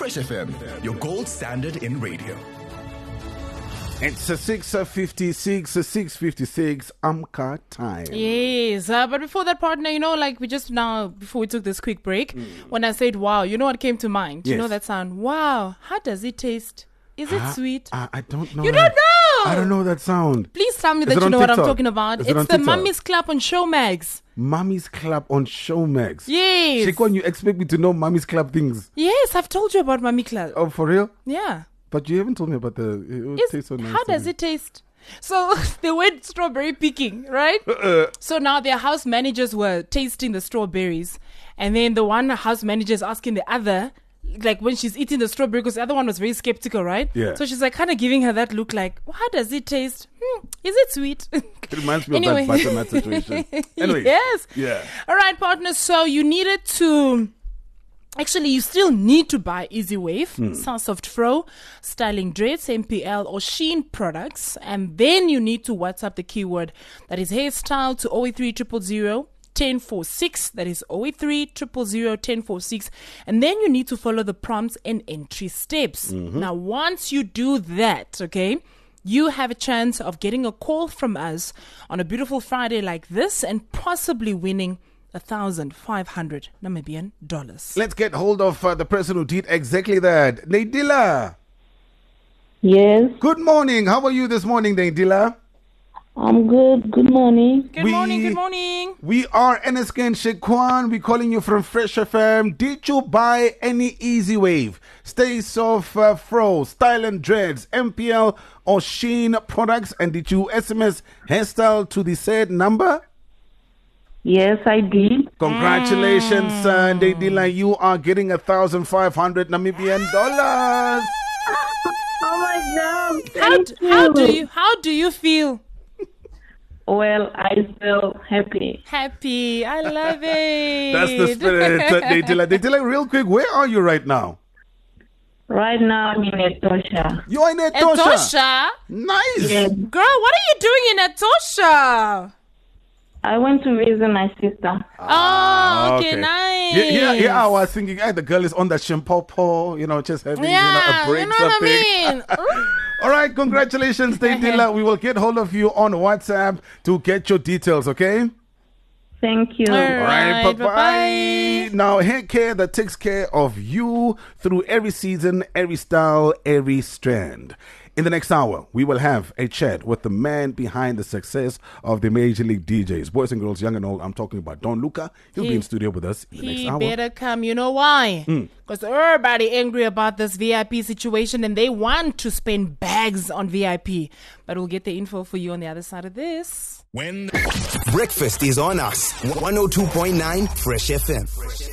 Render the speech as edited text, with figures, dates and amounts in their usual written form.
Fresh FM, your gold standard in radio. It's a 6:56 Amka time. Yes, but before that, partner, we just now, before we took this quick break, when I said, wow, you know what came to mind? Yes. You know that sound? Wow, how does it taste? Is it sweet? I don't know. You don't know? I don't know that sound. Please tell me Is that it you on know what I'm TikTok? talking about. Is it on It's the TikTok? Mummy's Club on Showmax. Mummy's Club on Showmax. Yes. Shekwan, you expect me to know Mummy's Club things? Yes, I've told you about Mummy Club. Oh, for real? Yeah. But you haven't told me about it tastes so nice. How does it taste? So they went strawberry picking, right? So now their house managers were tasting the strawberries, and then the one house manager is asking the other, like when she's eating the strawberry, because the other one was very skeptical, right? Yeah. So she's like kind of giving her that look like, well, how does it taste? Is it sweet? It reminds me Anyway. of that butternut situation. Anyway. Yes. Yeah. All right, partners. So you needed to. Actually, you still need to buy Easy Wave, Soft Fro, Styling Dreads, MPL, or Sheen products. And then you need to WhatsApp the keyword that is hairstyle to 083 000 1046. That is 083 000 1046. And then you need to follow the prompts and entry steps. Now, once you do that, okay, you have a chance of getting a call from us on a beautiful Friday like this and possibly winning 1,500 Namibian dollars. Let's get hold of the person who did exactly that. Nadila. Yes, Good morning. How are you this morning, Nadila? I'm good. Good morning. Good morning, good morning. We are NSK and Shekwan. We're calling you from Fresh FM. Did you buy any Easy Wave, Stay Soft Fro, Style and Dreads, MPL, or Sheen products? And did you SMS hairstyle to the said number? Yes, I did. Congratulations, Nadila. You are getting 1,500 Namibian dollars. Oh my God! How do you feel? Well, I feel happy. Happy. I love it. That's the spirit, Nadila. Nadila, real quick, where are you right now? Right now, I'm in Etosha. You are in Etosha. Etosha? Nice. Yes, Girl, what are you doing in Etosha? I went to visit my sister. Oh, okay, nice. Yeah, I was thinking, the girl is on the Shimpopo, just having a break. you know what I mean? All right, congratulations, Nadila. We will get hold of you on WhatsApp to get your details, okay? Thank you. All All right, right, bye-bye. Now, hair care that takes care of you through every season, every style, every strand. In the next hour, we will have a chat with the man behind the success of the Major League DJs. Boys and girls, young and old, I'm talking about Don Luca. He'll be in studio with us in the next He hour. better come. You know why? Because everybody angry about this VIP situation and they want to spend bags on VIP. But we'll get the info for you on the other side of this. When breakfast is on us, 102.9 Fresh FM.